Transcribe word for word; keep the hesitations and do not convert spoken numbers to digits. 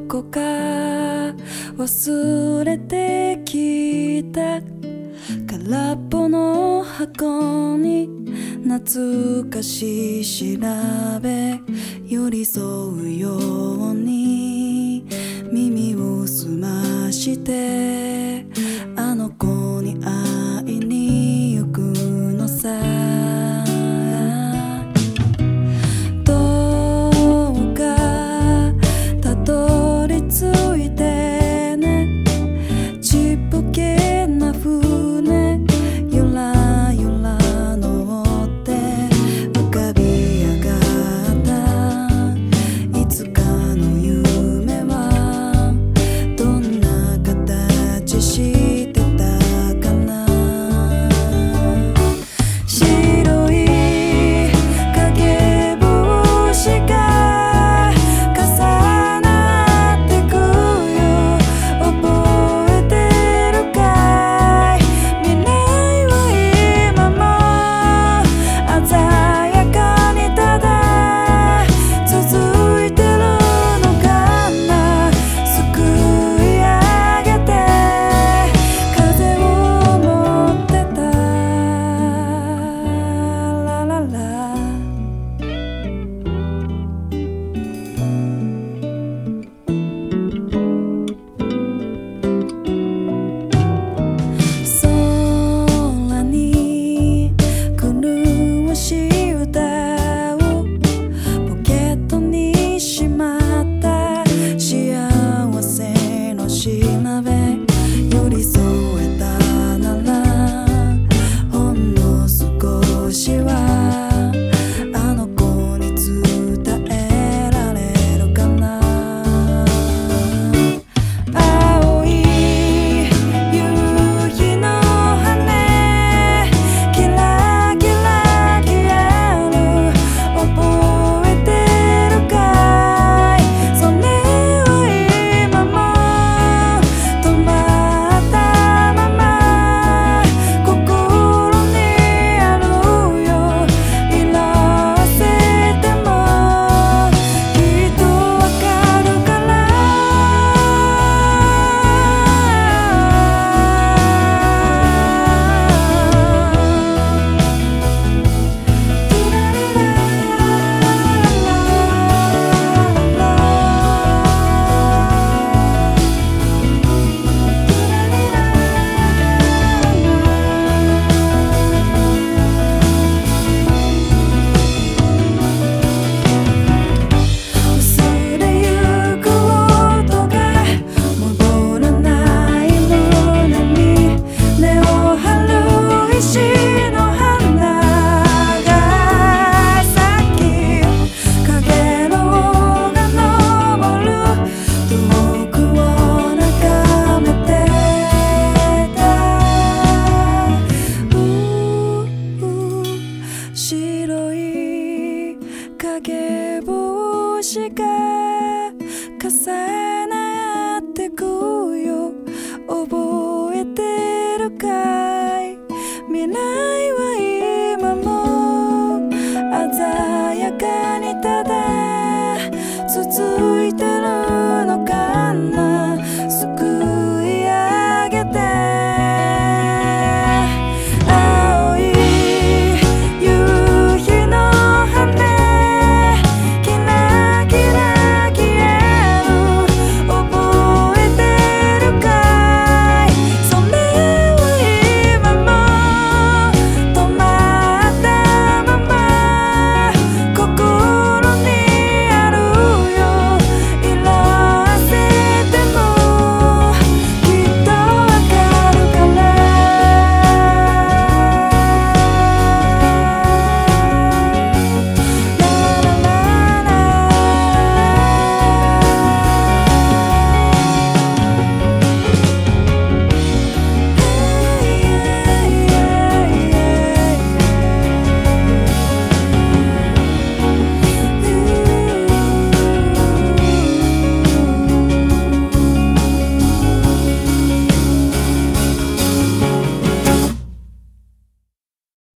こか忘れてきた空っぽの箱に懐かしい調べ寄り添うように耳を澄ましてあの子に会いに行くのさ。どうかたどり着いてねちっぽけな船ゆらゆら乗って浮かび上がったいつかの夢はどんな形してたかな。白い影帽子が重なってくよ覚えてるかい未来は今も鮮やかにただ続いてるのかな。すくい上げて風を持ってたラララ空に狂しい歌をポケットにしまった幸せのしなべ寄り添えたならほんの少しはあの子に伝えられるかな。青い夕日の羽キラキラキラる覚えてるかいそれは今も止まったまま心にあるよ色あせてもきっとわかるから忘れゆく音が戻らない胸に根を張る石の花が咲き影の尾が昇る遠くを眺めてた。うう白い影帽子が重なってくよ覚えてるかい未来は今も鮮やかにただ続